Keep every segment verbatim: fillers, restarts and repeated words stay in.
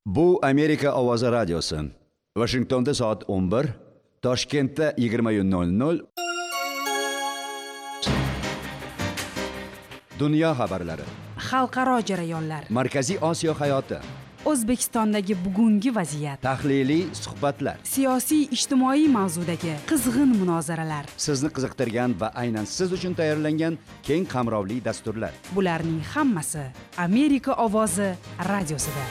Bu Amerika ovozi radiosi. Washingtonda soat o'n bir, Toshkentda yigirma nol nol. Dunyo xabarlari. Xalqaro jarayonlar. Markaziy Osiyo hayoti. O'zbekistondagi bugungi vaziyat. Tahliliy suhbatlar. Siyosiy ijtimoiy mavzudagi qizg'in munozaralar. Sizni qiziqtirgan va aynan siz uchun tayyorlangan keng qamrovli dasturlar. Bularning hammasi Amerika ovozi radiosida.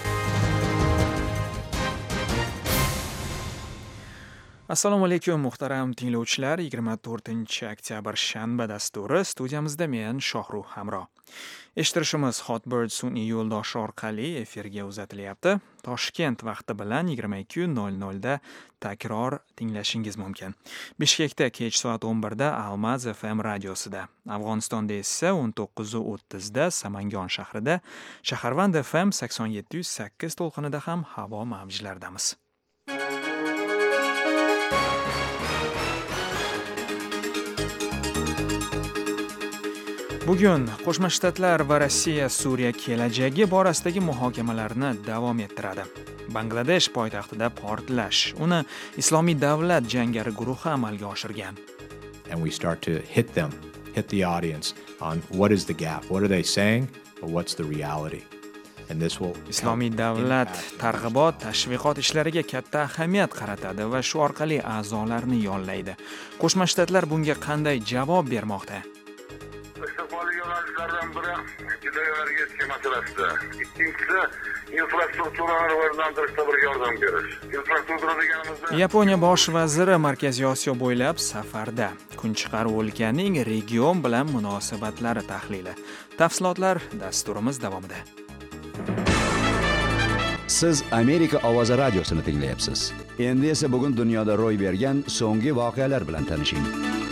Assalomu alaykum muhtaram tinglovchilar. yigirma to'rtinchi oktyabr shanba dasturi studiyamizda men Shohruh Hamro. Eshittirishimiz Hotbird sun'iy yo'ldoshi orqali efirga uzatilyapti. Toshkent vaqti bilan yigirma ikki nol nol da takror tinglashingiz mumkin. Bishkekda kech soat o'n birda Almaz F M radiosida, Afg'onistonda esa o'n to'qqiz o'ttiz da Samangon shahrida, Shaharvand F M sakson yetti sakkiz to'lqinida ham havo mavjlaridamiz. Bugun Qo'shma Shtatlar va Rossiya Suriya kelajagi borasidagi muhokamalarni davom ettiradi. Bangladesh poytaxtida portlash, uni Islomiy davlat jangari guruhi amalga oshirgan. And we start to hit them, hit the audience on what is the gap, what are they saying, or what's the reality. And this will Islomiy davlat targ'ibot, tashviqot ishlariga katta ahamiyat qaratadi va shu orqali a'zolarni yollaydi. Qo'shma Shtatlar bunga qanday javob bermoqda? Istiqbolli yo'nalishlardan biri juda energetika masalasida. Ikkinchisi infrastrukturani rivojlantirishda bir yordam berish. Infrastruktura deganimizda Yaponiya bosh vaziri Markaziy Osiyo bo'ylab safarda. Kunchiqar o'lkaning region bilan munosabatlari tahlili. Tafsilotlar dasturimiz davomida. Siz Amerika ovozi radiosini tinglayapsiz. Endi esa bugun dunyoda ro'y bergan so'nggi voqealar bilan tanishing.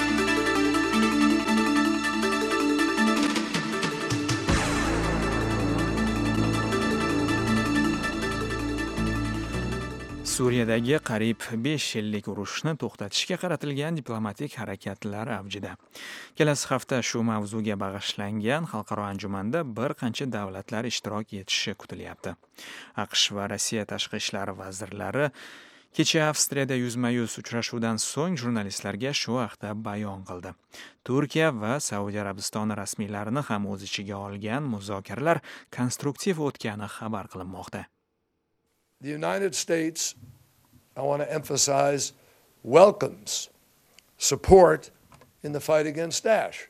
Suriyadagi qariyb besh yillik urushni to'xtatishga qaratilgan diplomatik harakatlar avjida. Kelasi hafta shu mavzuga bag'ishlangan xalqaro anjumanda bir qancha davlatlar ishtirok etishi kutilyapti. AQSh va Rossiya tashqi ishlar vazirlari kecha Avstriyada yuzma-yuz uchrashuvdan so'ng jurnalistlarga shu haqda bayon qildi. Turkiya va Saudiya Arabistoni rasmiylarini ham o'z ichiga olgan muzokaralar konstruktiv o'tgani xabar qilinmoqda. The United States, I want to emphasize, welcomes support in the fight against Daesh.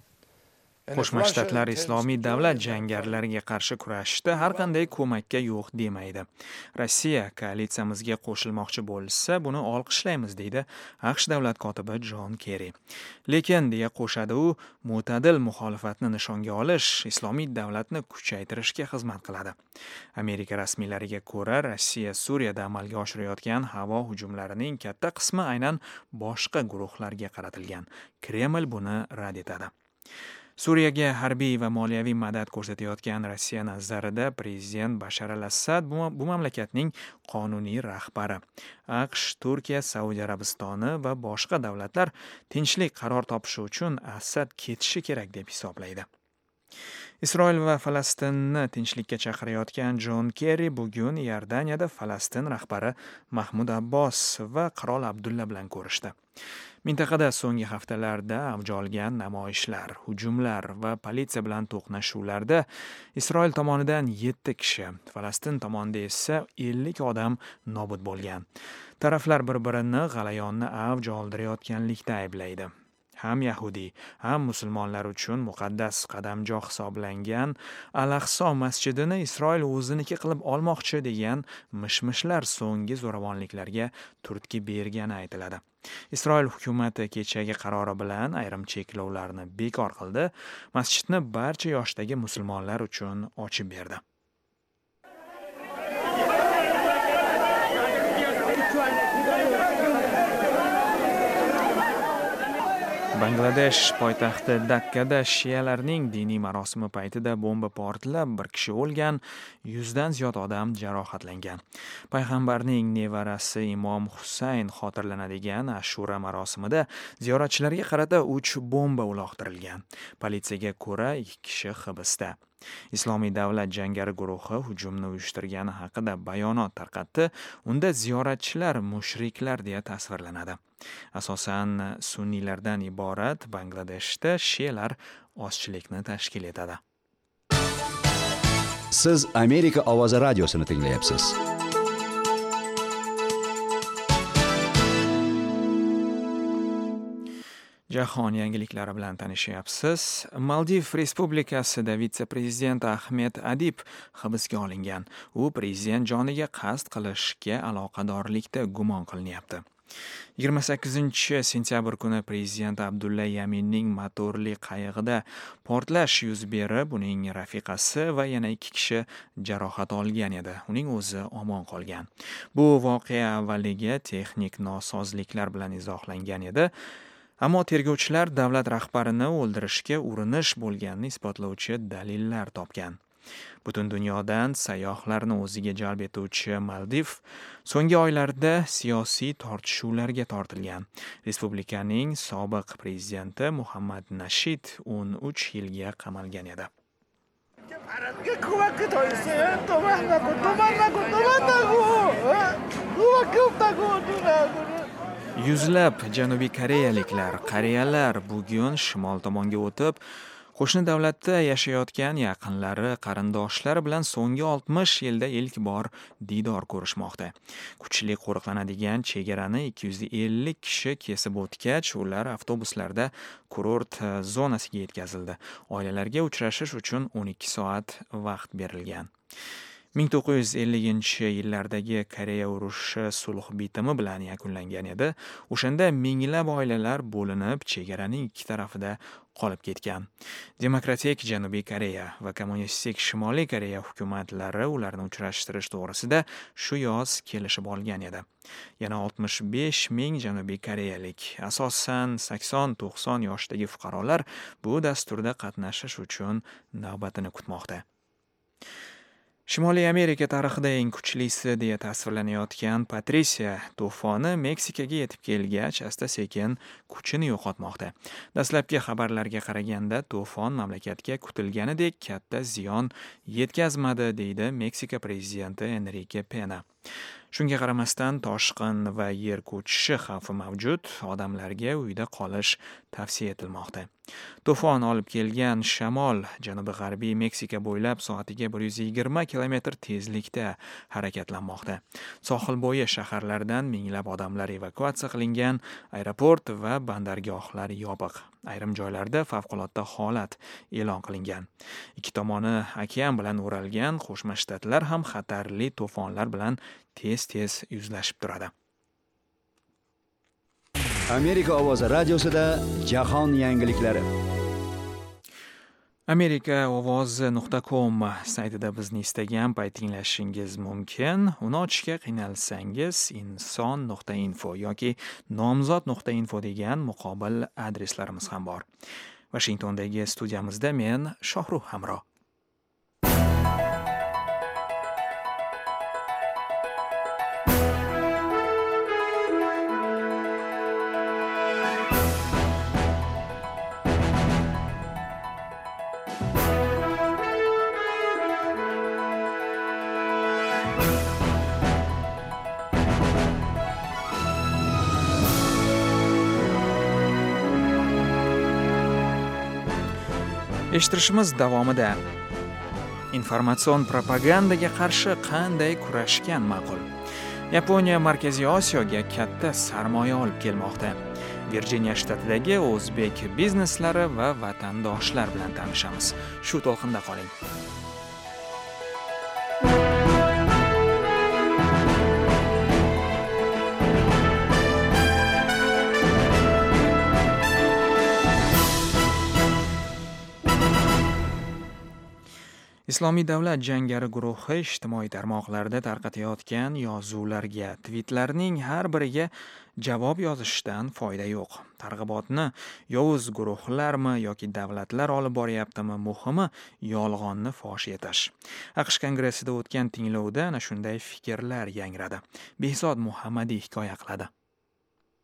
Qo'shma Shtatlar Islomiy davlat jangarilariga qarshi kurashishda har qanday ko'makka yo'q demaydi. Rossiya koalitsiyamizga qo'shilmoqchi bo'lsa, buni olqishlaymiz, deydi AQSh davlat kotibi Jon Kerri. Lekin deya qo'shadi u, mo'tadil muxolifatni nishonga olish Islomiy davlatni kuchaytirishga xizmat qiladi. Amerika rasmiylariga ko'ra, Rossiya Suriyada amalga oshirayotgan havo hujumlarining katta qismi aynan boshqa guruhlarga qaratilgan. Kreml buni rad etadi. Suriyaga harbiy va moliyaviy madad ko'rsatayotgan Rossiya nazarida prezident Bashar al-Assad bu mamlakatning qonuniy rahbari. AQSh, Turkiya, Saudiya Arabistoni va boshqa davlatlar tinchlik qaror topishi uchun Assad ketishi kerak deb hisoblaydi. Isroil va Falastinni tinchlikka chaqirayotgan Jon Kerri bugun Iordaniyada Falastin rahbari Mahmud Abbos va qirol Abdulla bilan ko'rishdi. Mintaqada so'nggi haftalarda avj olgan namoyishlar, hujumlar va politsiya bilan to'qnashuvlarda Isroil tomonidan yetti kishi, Falastin tomonida esa ellik odam nobud bo'lgan. Taraflar bir-birini g'alayonni avj oldirayotganlikda ayblaydi. Ham Yahudiy, ham musulmonlar uchun muqaddas qadamjoq hisoblangan Al-Aqso masjidini Isroil o'ziniki qilib olmoqchi degan mishmishlar so'nggi zo'ravonliklarga turtki bergani aytiladi. Isroil hukumati kechagi qarori bilan ayrim cheklovlarni bekor qildi, masjidni barcha yoshdagi musulmonlar uchun ochib berdi. Bangladesh poytaxti Dakkada shiyalarning diniy marosimi paytida bomba portlab, bir kishi o'lgan, yuzdan ziyod odam jarohatlangan. Payg'ambarning nevarasi Imom Husayn xotirlanadigan Ashura marosimida ziyoratchilarga qarata uch bomba uloqtirilgan. Politsiyaga ko'ra ikki kishi hibsda. Islomiy davlat jangari guruhi hujumni uyushtirgani haqida bayonot tarqatdi. Unda ziyoratchilar mushriklar deya tasvirlanadi. Asosan sunniylardan iborat Bangladeshda shialar ozchilikni tashkil etadi. Siz Amerika ovozi radiosini tinglayapsiz. Jahon yangiliklari bilan tanishyapsiz. Maldiv Respublikasida vitse-prezident Ahmed Adib hibsga olingan. U prezident joniga qasd qilishga aloqadorlikda gumon qilinyapti. yigirma sakkizinchi sentyabr kuni prezident Abdulla Yaminning motorli qayig'ida portlash yuz berib, uning rafiqasi va yana ikki kishi jarohat olgan edi. Uning o'zi omon qolgan. Bu voqea avvaliga texnik nosozliklar bilan izohlangan edi. Ammo tergovchilar davlat rahbarini o'ldirishga urinish bo'lganini isbotlovchi dalillar topgan. Butun dunyodan sayyohlarni o'ziga jalb etuvchi Maldiv so'nggi oylarda siyosiy tortishuvlarga tortilgan. Respublikaning sobiq prezidenti Muhammad Nashid o'n uch yilga qamalgan edi. Yuzlab Janubiy Koreyaliklar, qariyalar bugun shimol tomonga o'tib, qo'shni davlatda yashayotgan yaqinlari, qarindoshlari bilan so'nggi oltmish yilda ilk bor diydor ko'rishmoqda. Kuchli qo'riqlanadigan chegarani ikki yuz ellik kishi kesib o'tgach, ular avtobuslarda kurort zonasiga yetkazildi. Oilalarga uchrashish uchun o'n ikki soat vaqt berilgan. ming to'qqiz yuz ellinchi yillardagi Koreya urushi sulh bitimi bilan yakunlangan edi. O'shanda minglab oilalar bo'linib, chegaraning ikki tarafida qolib ketgan. Demokratik Janubiy Koreya va kommunistik Shimoliy Koreya hukumatlari ularni uchrashtirish to'g'risida shu yoz kelishib olgan edi. Yana oltmish besh ming Janubiy Koreyalik, asosan sakson to'qson yoshdagi fuqarolar bu dasturda qatnashish uchun navbatini kutmoqda. Shimoliy Amerika tarixida eng kuchlisi deya tasvirlanayotgan Patricia to'foni Meksikaga yetib kelgach, asta-sekin kuchini yo'qotmoqda. Dastlabki xabarlarga qaraganda, to'fon mamlakatga kutilganidek katta ziyon yetkazmadi, deydi Meksika prezidenti Enrique Pena. Shunga qaramasdan toshqin va yer ko'chishi xavfi mavjud, odamlarga uyda qolish tavsiya etilmoqda. To'fon olib kelgan shamol janubi-g'arbiy Meksika bo'ylab soatiga bir yuz yigirma kilometr tezlikda harakatlanmoqda. Sohil bo'yi shaharlardan minglab odamlar evakuatsiya qilingan, aeroport va bandargohlar yopiq. Ayrim joylarda favqulodda holat e'lon qilingan. Ikki tomoni okean bilan o'ralgan Qo'shma Shtatlar ham xatarli to'fonlar bilan tez-tez yuzlashib turadi. Amerika ovozi radiosida jahon yangiliklari. amerika ovozi nuqta com saytida bizni istagan payt tinglashingiz mumkin. Uni ochishga qiynalsangiz inson nuqta info yoki nomzod nuqta info degan muqobil adreslarimiz ham bor. Washingtondagi studiyamizda men Shohruh Hamro. Eshittirishimiz davomida informatsion propagandaga qarshi qanday kurashgan ma'qul? Yaponiya Markaziy Osiyoga katta sarmoya olib kelmoqda. Virjiniya shtatidagi o'zbek bizneslari va vatandoshlar bilan tanishamiz. Shu to'lqinda qoling. Islomiy davlat jangari guruhi ijtimoiy tarmoqlarda tarqatayotgan yozuvlarga, tweetlarning har biriga javob yozishdan foyda yo'q. Targ'ibotni yovuz guruhlarmi yoki davlatlar olib boryaptimi, muhimi yolg'onni fosh etish. AQSh kongressida o'tgan tinglovda ana shunday fikrlar yangradi. Behzod Muhammadiy hikoya qiladi.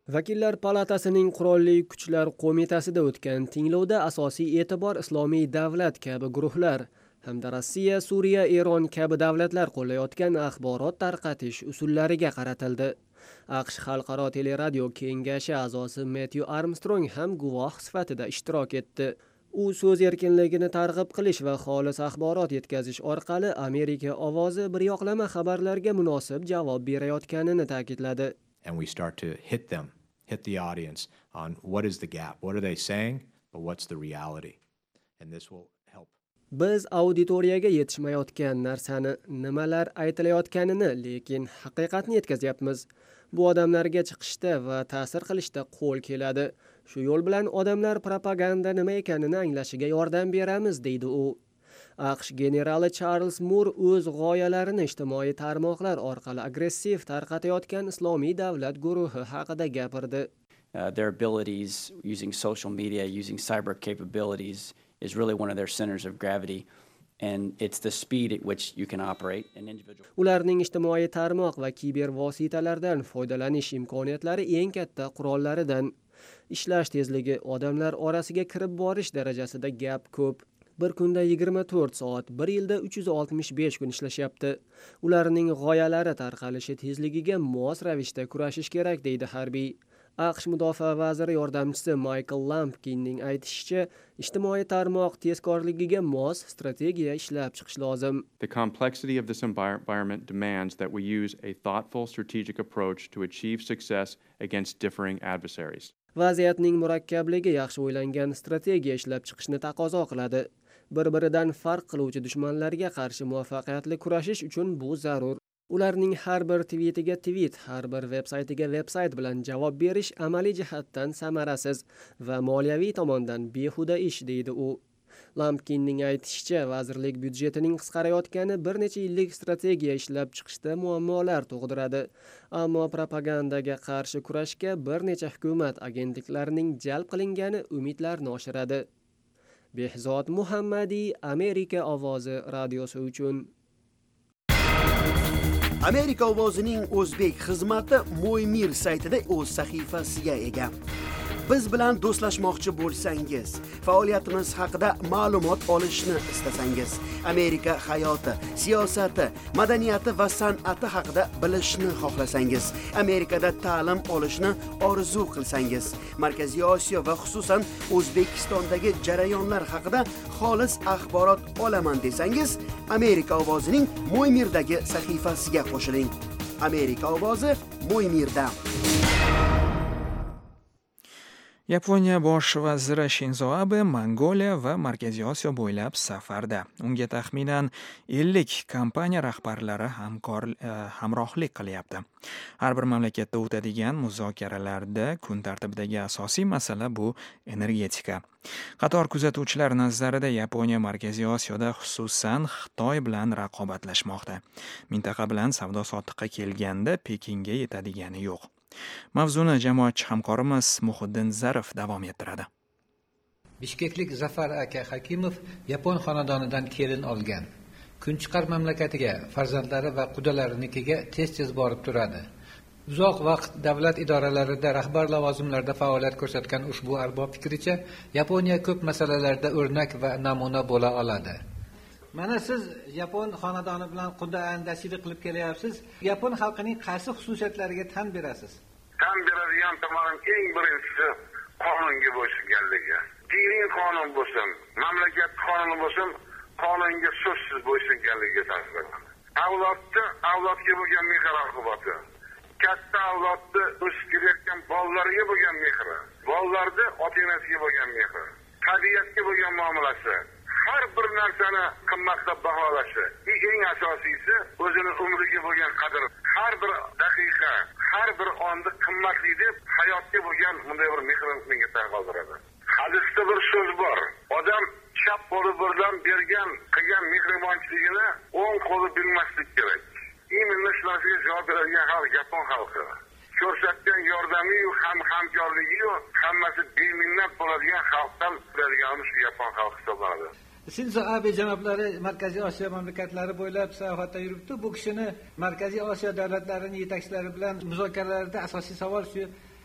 Vakillar palatasining Qurolli Kuchlar qo'mitasida o'tgan tinglovda asosiy e'tibor Islomiy davlat kabi guruhlar hamda Rossiya, Suriya, Eron kabi davlatlar qo'llayotgan axborot tarqatish usullariga qaratildi. AQSh Xalqaro teleradio kengashi a'zosi Matthew Armstrong ham guvoh sifatida ishtirok etdi. U so'z erkinligini targ'ib qilish va xolis axborot yetkazish orqali Amerika ovozi biryoqlama xabarlarga munosib javob berayotganini ta'kidladi. And we start to hit them, hit the audience on what is the gap, what are they saying, but what's the reality. And this will help. Biz auditoriyaga yetishmayotgan narsani, nimalar aytilayotganini, lekin haqiqatni yetkazyapmiz. Bu odamlarga chiqishda va ta'sir qilishda qo'l keladi. Shu yo'l bilan odamlar propaganda nima ekanini anglashiga yordam beramiz, deydi u. AQSh generali Charles Moore o'z g'oyalarini ijtimoiy tarmoqlar orqali agressiv tarqatayotgan Islomiy davlat guruhi haqida gapirdi. Uh, their abilities using social media, using cyber capabilities is really one of their centers of gravity. And it's the speed at which you can operate an individual. Ularning ijtimoiy tarmoq va kiber vositalardan foydalanish imkoniyatlari eng katta qurollaridan. Ishlash tezligi, odamlar orasiga kirib borish darajasida gap ko'p. Bir kunda yigirma to'rt soat, bir yilda uch yuz oltmish besh kun ishlashyapti. Ularning g'oyalari tarqalishi tezligiga mos ravishda kurashish kerak, deydi harbiy. AQSh mudofaa vaziri yordamchisi Michael Lampkinning aytishicha, ijtimoiy tarmoq tezkorligiga mos strategiya ishlab chiqish lozim. The complexity of this environment demands that we use a thoughtful strategic approach to achieve success against differing adversaries. Vaziyatning murakkabligi yaxshi o'ylangan strategiya ishlab chiqishni taqozo qiladi. Bir-biridan farq qiluvchi dushmanlarga qarshi muvaffaqiyatli kurashish uchun bu zarur. Ularning har bir tweetiga tweet, har bir veb-saytiga veb-sayt bilan javob berish amaliy jihatdan samarasiz va moliyaviy tomondan behuda ish, deydi u. Lampkinning aytishicha, vazirlik byudjetining qisqarayotgani bir necha yillik strategiya ishlab chiqishda muammolar tug'diradi. Ammo propagandaga qarshi kurashga bir necha hukumat agentliklarining jalb qilingani umidlarni oshiradi. Behzod Muhammadiy, Amerika ovozi radiosi uchun. Amerika ovozining o'zbek xizmati Mo'ymir saytida o'z sahifasiga ega. Biz bilan do'stlashmoqchi bo'lsangiz, faoliyatimiz haqida ma'lumot olishni istasangiz, Amerika hayoti, siyosati, madaniyati va san'ati haqida bilishni xohlasangiz, Amerikada ta'lim olishni orzu qilsangiz, Markaziy Osiyo va xususan O'zbekistondagi jarayonlar haqida xolis axborot olaman desangiz, Amerika ovozining Mo'ymirdagi sahifasiga qo'shiling. Amerika ovozi Mo'ymirda. Yaponiya bosh vaziri Shinzo Abe Mongoliya va Markaziy Osiyo bo'ylab safarda. Unga taxminan ellik kompaniya rahbarlari hamkor hamrohlik qilyapti. Har bir mamlakatda o'tadigan muzokaralarda kun tartibidagi asosiy masala bu energetika. Qator kuzatuvchilar nazarida Yaponiya Markaziy Osiyoda xususan Xitoy bilan raqobatlashmoqda. Mintaqa bilan savdo-sotiqqa kelganda Pekinga yetadigani yo'q. Mavzuni jamoatchi hamkorimiz Muhiddin Zarif davom ettiradi. Bishkeklik Zafar aka Hakimov Yapon xonadonidan kelin olgan. Kunchiqar mamlakatiga, farzandlari va qudalariga tez-tez borib turadi. Uzoq vaqt davlat idoralarida rahbar lavozimlarda faoliyat ko'rsatgan ushbu arbob fikricha, Yaponiya ko'p masalalarda o'rnak va namuna bo'la oladi. Mana siz Yapon xonadoni bilan quda andashili qilib kelyapsiz. Yapon xalqining qaysi xususiyatlariga tan berasiz? Tan beradigan tomonim eng birinchisi qonunga bo'ysunganligi. Diniy qonun bo'lsin, mamlakat qonuni bo'lsin, qonunga so'zsiz bo'ysunganligiga ta'sirlanadi. Avlodda avlodga bo'lgan mehr-oqibati, katta avlodda o'sib kelayotgan bolalarga bo'lgan mehri, bolalarda ota-onasiga bo'lgan mehri, tabiatga bo'lgan muomalasi, har bir narsani qimmatlab baholashi, eng asosiysi o'zini umriga bo'lgan qadr, har bir daqiqa, har bir onni qimmatli deb hayotga bo'lgan bunday bir mehrini menga qoldiradi. Hadisda bir so'z bor. Odam chap qo'li bilan bergan qilgan mehribonchiligini o'ng qo'li bilmaslik kerak. Imенно shu narsaga javob beradigan xalq Yapon xalqi. Ko'rsatgan yordami-yu ham hamkorligi-yu hammasi beminnat bo'ladigan xalqdan turadigan shu Yapon xalqi hisoblanadi. Shinzo Abe janoblari Markaziy Osiyo mamlakatlari bo'ylab sayohatda yuribdi. Bu kishini Markaziy Osiyo davlatlarining yetakchilari bilan muzokaralarda asosiy savol shu: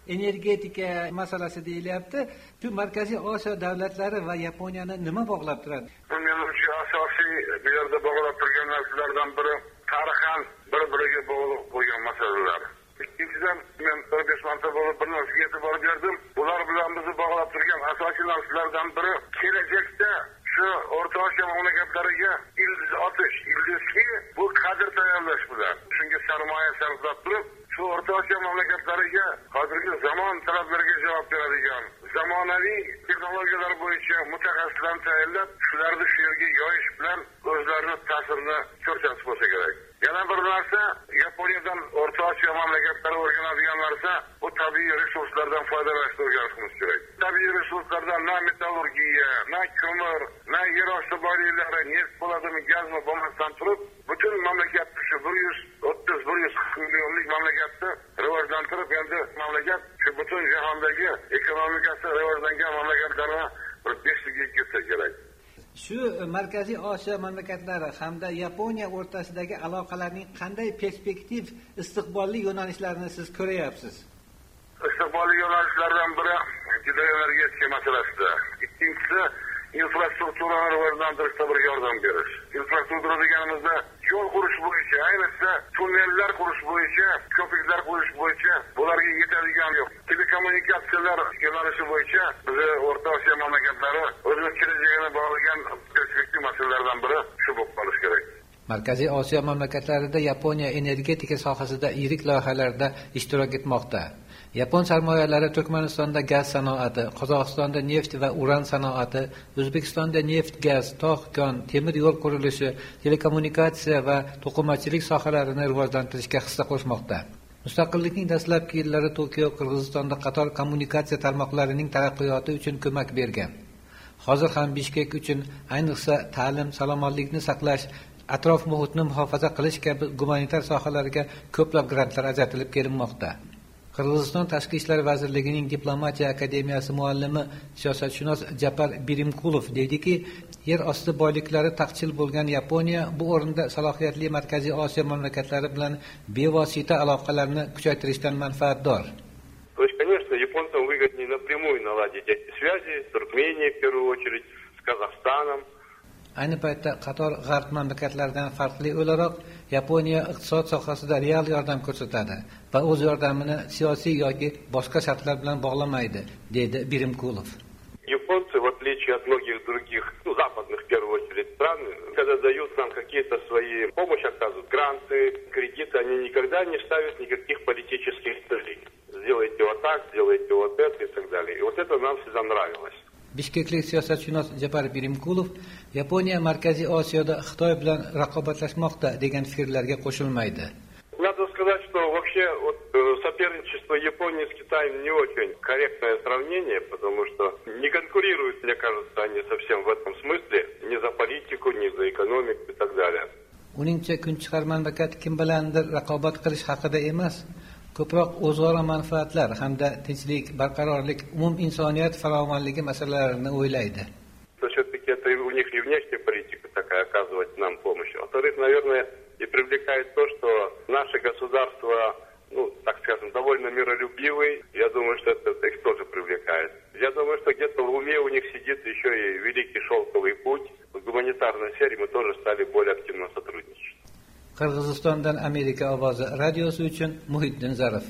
energetika masalasi deyilyapti. Shu Markaziy Osiyo davlatlari va Yaponiyani nima bog'lab turadi? Menimcha asosiy bu yerda bog'lab turgan narsalardan biri tarixan bir-biriga bog'liq bo'lgan masalalar. Ikkinchidan, men bir besh marta bo'lib bir narsaga e'tibor berdim. Ular bilan bizni bog'lab turgan asosiy narsalardan biri kelajakda shu O'rta Osiyo mamlakatlariga ildiz otish, ildizki bu kadr tayyorlash bilan. Shunga sarmoya sarflab turib, shu O'rta Osiyo mamlakatlariga hozirgi zamon talablariga javob beradigan zamonaviy texnologiyalar bo'yicha mutaxassislarni tayyorlab, shularni shu yerga yoyish bilan o'zlarini ta'sirini ko'rsatib bo'lsa kerak. Yana bir narsa, Yaponiyadan O'rta Osiyo mamlakatlari o'rganadigan narsa, bu tabiiy resurslardan foydalanishni o'rganishimiz kerak. Tabiiy resurslardan na metallurgiya, na ko'mir, na yer osti boyliklari, neft bo'ladimi, gazmi bo'lmasdan turib, butun mamlakatni shu bir yuz o'ttiz bir yuz millionlik mamlakatni rivojlantirib, endi mamlakat shu butun jahondagi ekonomikasi rivojlangan mamlakatlarni bir beshligiga kirsa kerak. Shu Markaziy Osiyo mamlakatlari hamda Yaponiya o'rtasidagi aloqalarning qanday perspektiv istiqbolli yo'nalishlarini siz ko'ryapsiz? Istiqbolli yo'nalishlardan biri juda energetika masalasida. Ikkinchisi infrastrukturani rivojlantirishda bir yordam berish. Infrastruktura deganimizda yo'l qurish bo'yicha, ayniqsa tunnellar qurish bo'yicha, ko'priklar qurish bo'yicha bularga yetadigan yo'q. Telekommunikatsiyalar yo'nalishi bo'yicha biz O'rta Osiyo mamlakatlari o'zining kelajagini bog'lagan perspektiv masalalardan biri shu bo'lib qolishi kerak. Markaziy Osiyo mamlakatlarida Yaponiya energetika sohasida yirik loyihalarda ishtirok etmoqda. Yapon sarmoyalari Turkmanistonda gaz sanoati, Qozog'istonda neft va uran sanoati, O'zbekistonda neft, gaz, tog' kon, temir yo'l qurilishi, telekommunikatsiya va to'qimachilik sohalarini rivojlantirishga hissa qo'shmoqda. Mustaqillikning dastlabki yillari Tokio Qirg'izistonda qator kommunikatsiya tarmoqlarining taraqqiyoti uchun ko'mak bergan. Hozir ham Bishkek uchun, ayniqsa ta'lim, salomatlikni saqlash, atrof muhitni muhofaza qilish kabi gumanitar sohalarga ko'plab grantlar ajratilib kelinmoqda. Qirg'iziston Tashqi ishlar vazirligining diplomatiya akademiyasi muallimi siyosatshunos Japar Birimkulov deydiki, yer osti boyliklari taqchil bo'lgan Yaponiya bu o'rinda salohiyatli Markaziy Osiyo mamlakatlari bilan bevosita aloqalarni kuchaytirishdan manfaatdor. То есть, конечно, японцам выгоднее напрямую наладить эти связи с Туркменией, в первую очередь, с Казахстаном. Ayni paytda qator g'arb mamlakatlaridan farqli o'laroq Yaponiya iqtisod sohasida real yordam ko'rsatadi va o'z yordamini siyosiy yoki boshqa shartlar bilan bog'lamaydi, dedi Birimkulov. Японцы, в отличие от многих других, ну, западных, в первую очередь, стран, когда дают нам какие-то свои помощь, оказывают гранты, кредиты, они никогда не ставят никаких политических целей. Сделайте вот так, сделайте вот это и так далее. И вот это нам всегда нравилось. Bishkeklik siyosatshunos Japar Birimkulov Yaponiya Markaziy Osiyoda Xitoy bilan raqobatlashmoqda degan fikrlarga qo'shilmaydi. Надо сказать, что вообще вот, соперничество Японии с Китаем не очень корректное сравнение, потому что не конкурируют, мне кажется, они совсем в этом смысле, ни за политику, ни за экономику и так далее. Uningcha kunchiqar mamlakat kim bilandir raqobat qilish haqida emas, ko'proq o'zaro manfaatlar hamda tinchlik, barqarorlik, umum insoniyat farovonligi masalalarini o'ylaydi. Все-таки это у них и внешняя политика такая оказывать нам помощь. Во-вторых, наверное, и привлекает то, что наше государство, ну, так скажем, довольно миролюбивый. Я думаю, что это, это их тоже привлекает. Я думаю, что где-то в уме у них сидит еще и великий шелковый путь. В гуманитарной сфере мы тоже стали более активно сотрудничать. Qirg'izistondan Amerika ovozi radiosi uchun Muhiddin Zarif.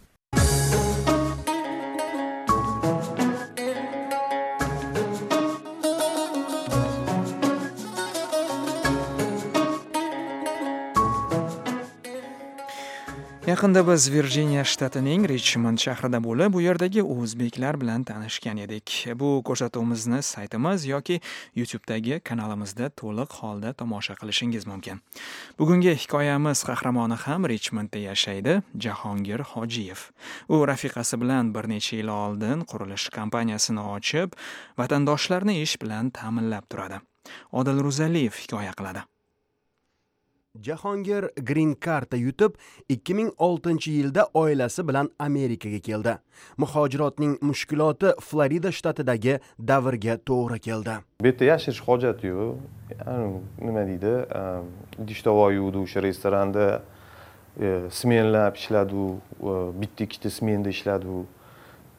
Yaqinda biz Virjiniya shtatining Richmond shahrida bo'lib, bu yerdagi o'zbeklar bilan tanishgan edik. Bu ko'rsatuvimizni saytimiz yoki YouTube'dagi kanalimizda to'liq holda tomosha qilishingiz mumkin. Bugungi hikoyamiz qahramoni ham Richmondda yashaydi, Jahongir Hojiyev. U rafiqasi bilan bir necha yil oldin qurilish kompaniyasini ochib, vatandoshlarni ish bilan ta'minlab turadi. Odil Ro'zaliyev hikoya qiladi. Jahongir Green Card'da yutib, ikki ming oltinchi yilda oilasi bilan Amerikaga keldi. Muhojirotning mushkuloti Florida shtatidagi davrga to'g'ri keldi. Bu yerda yashash hojati yo'q. Ya'ni nima deydi? Idish-tovoq yuvdi, o'sha restoranda smenlab ishladi, bitta ikkita smenda ishladi.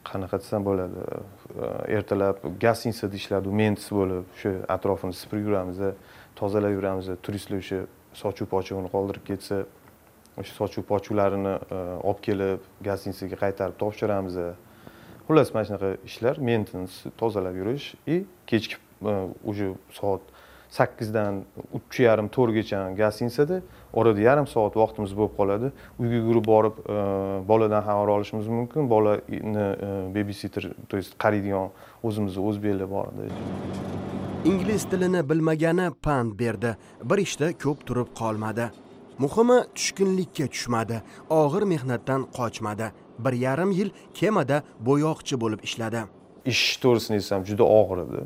qanaqa desam bo'ladi, ertalab gostinitsada ishladi, mentis bo'lib, shu atrofini supurib yuramiz, tozalab yuramiz, turistlar o'sha sochuv pochuvini qoldirib ketsa, o'sha sochuv pochuvlarini olib kelib gostinitsaga qaytarib topshiramiz. Xullas, mana shunaqa ishlar, maintenance, tozalab yurish и kechki o'sha soat sakkizdan uch yarim to'rtgacha gostinitsada, orada yarim soat vaqtimiz bo'lib qoladi. Uyga yugurib borib boladan xabar olishimiz mumkin. Bolani babysitter, to есть qaraydigan o'zimizning o'zbeklar bor edi. Ingliz tilini bilmagani pand berdi. Bir ishda ko'p turib qolmadi. Muhimi tushkunlikka tushmadi, og'ir mehnatdan qochmadi. Bir yarim yil kemada bo'yoqchi bo'lib ishladi. Ish to'g'risini aytsam, juda og'ir edi.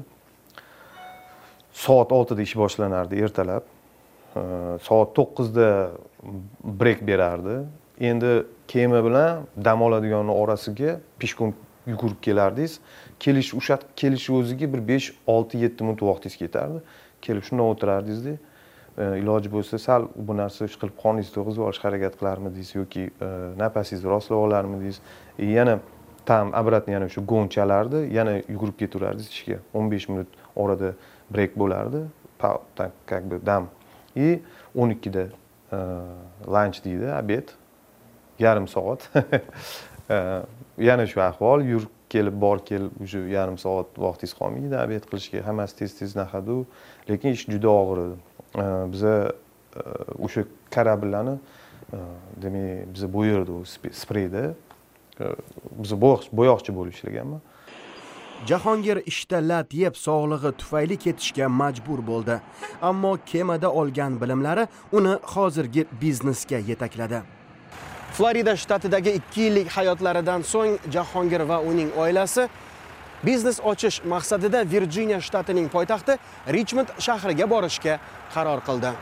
Soat oltida ish boshlanardi ertalab. Soat to'qqizda break berardi. Endi kema bilan dam oladiganning orasiga pishkom yugurib kelardingiz. Kelish o'sha kelish o'ziga bir besh olti yetti minut vaqtingiz ketardi. Kelib shundan o'tirardingiz-da, iloji bo'lsa sal bu narsa qilib qoningizni to'g'izib olish harakat qilarmidingiz yoki nafasingizni rostlab olarmidingiz. Yana tam обратно yana shu gon chalardi, yana yugurib ketaverardingiz ishga. o'n besh minut orada break bo'lardi, так как бы dam. И o'n ikkida lunch deydi, obed. Yarim soat. Yana shu ahvol, yur kelib bor kelib o'sha yarim soat vaqtingiz qolmaydi obed qilishga. Hammasi tez-tez nahadu, lekin ish juda og'ir edi. Biza o'sha karabllarni demak biza bo'yardi u spreyda. Biz bo'yoqchi bo'lib ishlaganman. Jahongir ishda lat yeb sog'lig'i tufayli ketishga majbur bo'ldi. Ammo kemada olgan bilimlari uni hozirgi biznesga yetakladi. Florida shtatidagi ikki yillik hayotlaridan so'ng Jahongir va uning oilasi biznes ochish maqsadida Virjiniya shtatining poytaxti Richmond shahriga borishga qaror qildi.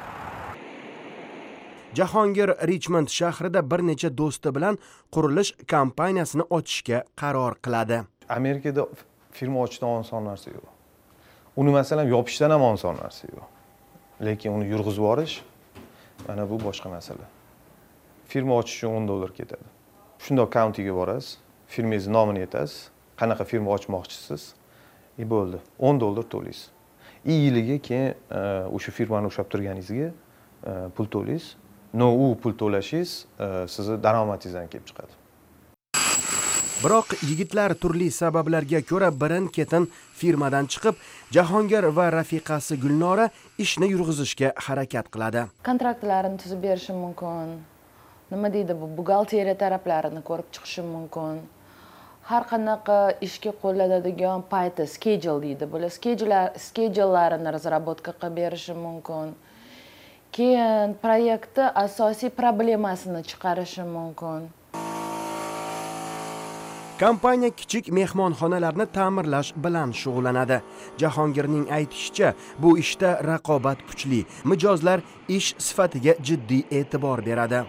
Jahongir Richmond shahrida bir necha do'sti bilan qurilish kompaniyasini ochishga qaror qiladi. Amerikada firma ochishdan oson narsa yo'q. Uni masalan yopishdan ham oson narsa yo'q. Lekin uni yurg'izib yuborish mana bu boshqa masala. Firma ochish uchun o'n dollar ketadi. Shundoq countyga borasiz, firmangizni nomini aytasiz, qanaqa firma ochmoqchisiz, и bo'ldi. o'n dollar to'laysiz. И yiliga keyin o'sha firmani ushlab turganingizga pul to'laysiz. No, u pul to'lashingiz sizni daromadingizdan kelib chiqadi. Biroq yigitlar turli sabablarga ko'ra birin-ketin firmadan chiqib, Jahongir va rafiqasi Gulnora ishni yurg'izishga harakat qiladi. Kontraktlarini tuzib berishim mumkin. Nima deydi, bu buxgalteriya taraflarini ko'rib chiqishim mumkin. Har qanaqa ishga qo'llanadigan payti, schedule deydi. Bular schedule-larini razrabotka qilib berishim mumkin. Keyin proyektni asosiy problemasini chiqarishim mumkin. Kompaniya kichik mehmonxonalarni ta'mirlash bilan shug'ullanadi. Jahongirning aytishicha, bu ishda raqobat kuchli. Mijozlar ish sifatiga jiddiy e'tibor beradi.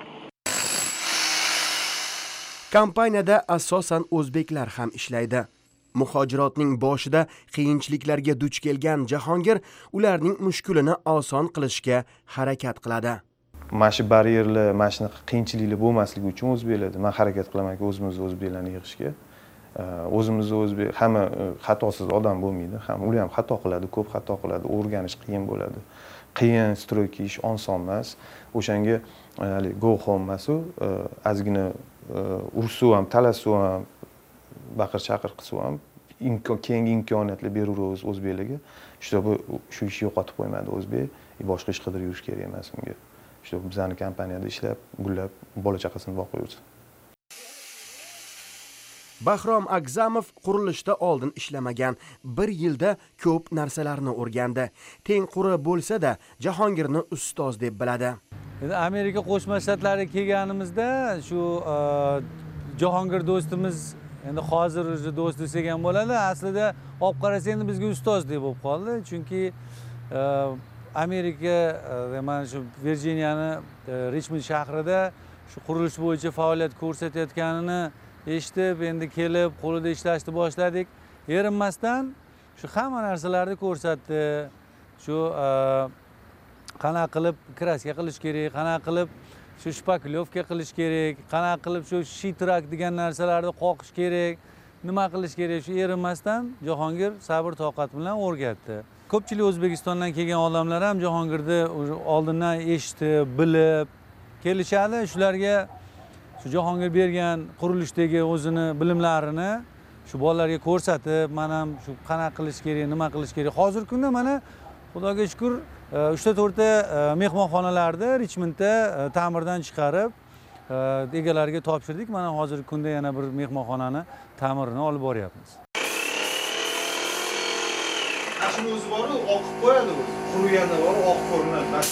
Kompaniyada asosan o'zbeklar ham ishlaydi. Muhojirotning boshida qiyinchiliklarga duch kelgan Jahongir ularning mushkulini oson qilishga harakat qiladi. Mana shu baryerlar, mana shunaqa qiyinchiliklar bo'lmasligi uchun o'zbeklarda men harakat qilamanki, o'zimizni o'zbeklarni yig'ishga. O'zimizni o'zbek, hamma xatosiz odam bo'lmaydi. Ham ular ham xato qiladi, ko'p xato qiladi, o'rganish qiyin bo'ladi. Qiyin stroyki ish oson emas. O'shanga hali go home emas-u, ozgina ursuv ham, talasuv ham, baqir-chaqir qilsa ham imkon keyingi imkoniyatlar beraveramiz o'zbeklarga. Shu bu shu ishni yo'qotib qo'ymadi o'zbek, boshqa ish qidirib yurish kerak emas unga. Shu bizning kompaniyada ishlab, gullab, bola chaqasini boqib yursa. Bahrom Agzamov qurilishda oldin ishlamagan, bir yilda ko'p narsalarni o'rgandi. Tengquri bo'lsa-da, Jahongirni ustoz deb biladi. Endi Amerika Qo'shma Shtatlariga kelganimizda shu Jahongir do'stimiz endi hozir o'zi do'st desak ham bo'ladi. Aslida olib qarasa endi bizga ustozdek bo'lib qoldi. Chunki Amerika mana shu Virjiniyani Richmond shahrida shu qurilish bo'yicha faoliyat ko'rsatayotganini eshitib, endi kelib qo'lida ishlashni boshladik. Erinmasdan shu hamma narsalarni ko'rsatdi. Shu qanaqa qilib kraska qilish kerak, qanaqa qilib shu shpaklyovka qilish kerak, qanaqa qilib shu shitrak degan narsalarni qoqish kerak. nima qilish kerak shu erinmasdan Jahongir sabr toqat bilan o'rgatdi. Ko'pchilik O'zbekistondan kelgan odamlar ham Jahongirni oldindan eshitib, bilib kelishadi. Shularga shu Jahongir bergan qurilishdagi o'zini bilimlarini shu bolalarga ko'rsatib, mana ham shu qanaqa qilish kerak, nima qilish kerak. Hozirgi kunda mana Xudoga shukr uch ta to'rt ta mehmonxonalarni Richmondda ta'mirdan chiqarib egalariga topshirdik. Mana hozirgi kunda yana bir mehmonxonani ta'mirini olib boryapmiz. Shuni o'zi bor-ku, oqib qo'yadi o'zi. Quriganda bor, oq ko'rinadi.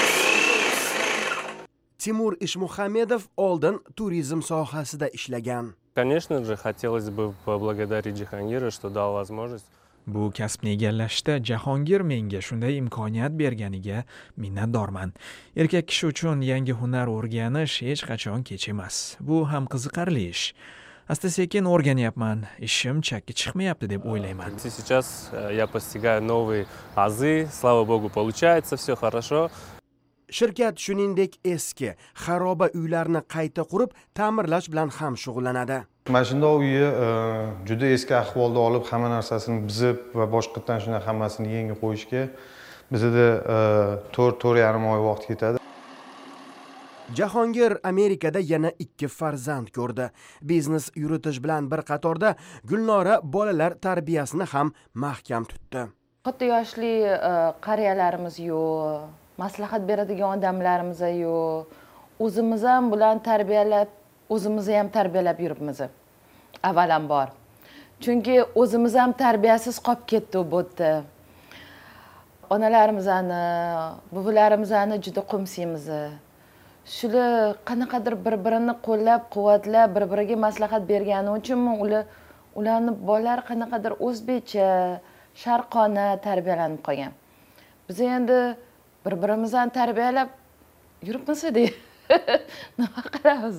Timur Ishmuhamedov oldin turizm sohasida ishlagan. Конечно же, хотелось бы поблагодарить Джахангира, что дал возможность. Bu kasbni egallashda Jahongir menga shunday imkoniyat berganiga minnatdorman. Erkak kishi uchun yangi hunar o'rganish hech qachon kech emas. Bu ham qiziqarli ish. Asta-sekin o'rganyapman, ishim chakki chiqmayapti deb o'ylayman. Сейчас я постигаю новые азы, слава богу, получается, все хорошо. Shirkat shuningdek eski, xaroba uylarni qayta qurib, ta'mirlash bilan ham shug'ullanadi. Mana shunday uyni juda eski ahvolda olib, hamma narsasini buzib va boshqatdan shuna hammasini yangi qo'yishga bizda to'rt to'rt yarim oy vaqt ketadi. Jahongir Amerikada yana ikki farzand ko'rdi. Biznes yuritish bilan bir qatorda Gulnora bolalar tarbiyasini ham mahkam tutdi. Xuddi yoshli qariyalarimiz yo'q, maslahat beradigan odamlarimiz yo'q. O'zimiz ham bilan tarbiyalab, o'zimizni ham tarbiyalab yuribmiz. Avvalambor. Chunki o'zimiz ham tarbiyasiz qolib ketdi bu yerda. Onalarimizni, buvilarimizni juda qo'msaymiz. Shular qanaqadir bir-birini qo'llab-quvvatlab, bir-biriga maslahat bergani uchunmi ular ularni bolalar qanaqadir o'zbekcha, sharqona tarbiyalanib qolgan. Biz endi bir-birimizni tarbiyalab yuribmiz-da. Nima qilamiz?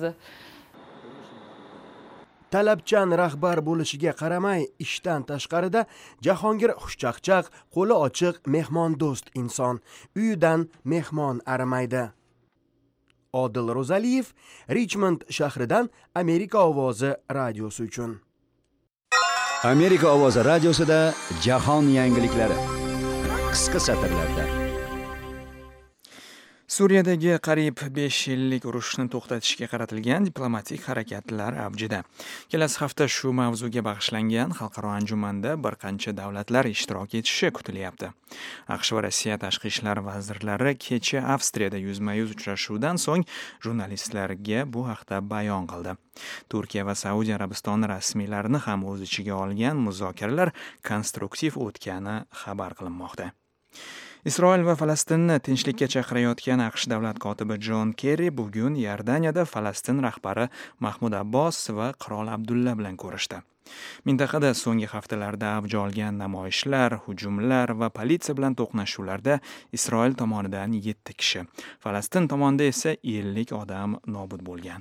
Talabchan rahbar bo'lishiga qaramay, ishdan tashqarida Jahongir xushchaqchaq, qo'li ochiq, mehmondo'st inson. Uyidan mehmon arimaydi. Odil Ro'zaliyev, Richmond shahridan Amerika ovozi radiosi uchun. Amerika ovozi radiosida jahon yangiliklari. Qisqa satrlarda. Suriyadagi qariyb besh yillik urushni to'xtatishga qaratilgan diplomatik harakatlar avjida. Kelasi hafta shu mavzuga bag'ishlangan xalqaro anjumanda bir qancha davlatlar ishtirok etishi kutilyapti. AQSh va Rossiya tashqi ishlar vazirlari kecha Avstriyada yuzma-yuz uchrashuvdan so'ng jurnalistlarga bu haqda bayon qildi. Turkiya va Saudiya Arabistoni rasmiylarini ham o'z ichiga olgan muzokaralar konstruktiv o'tgani xabar qilinmoqda. Isroil va Falastinni tinchlikka chaqirayotgan AQSh davlat kotibi Jon Kerri bugun Iordaniyada Falastin rahbari Mahmud Abbos va qirol Abdulla bilan ko'rishdi. Mintaqada so'nggi haftalarda avj olgan namoyishlar, hujumlar va politsiya bilan to'qnashuvlarda Isroil tomonidan yetti kishi, Falastin tomonida esa ellik odam nobud bo'lgan.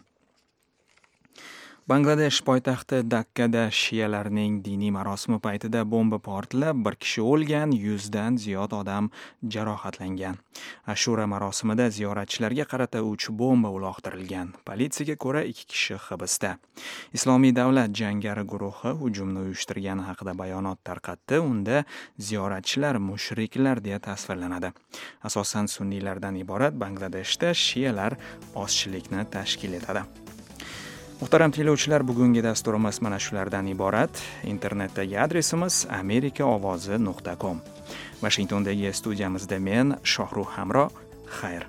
Bangladesh poytaxti Dakkada shiyalarning diniy marosimi paytida bomba portlab, bir kishi o'lgan, yuzdan ziyod odam jarohatlangan. Ashura marosimida ziyoratchilarga qarata uch bomba uloqtirilgan. Politsiyaga ko'ra ikki kishi hibsda. Islomiy davlat jangari guruhi hujumni uyushtirgani haqida bayonot tarqatdi. Unda ziyoratchilar mushriklar deya tasvirlanadi. Asosan sunniylardan iborat Bangladeshda shiyalar ozchilikni tashkil etadi. Muhtaram tinglovchilar, bugungi dasturimiz mana shulardan iborat. Internetdagi adresimiz amerika ovozi nuqta com. Washingtondagi studiyamizda men Shohruh Hamro. Xayr.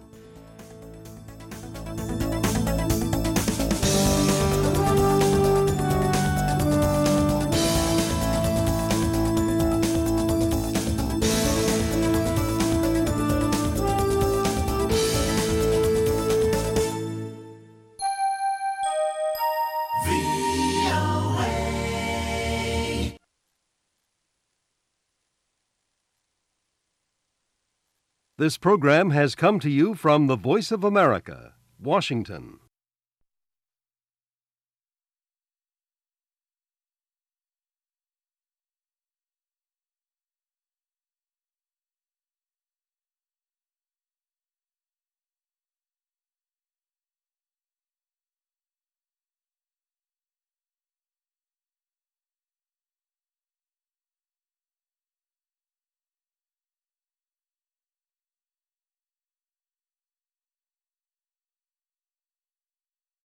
This program has come to you from the Voice of America, Washington.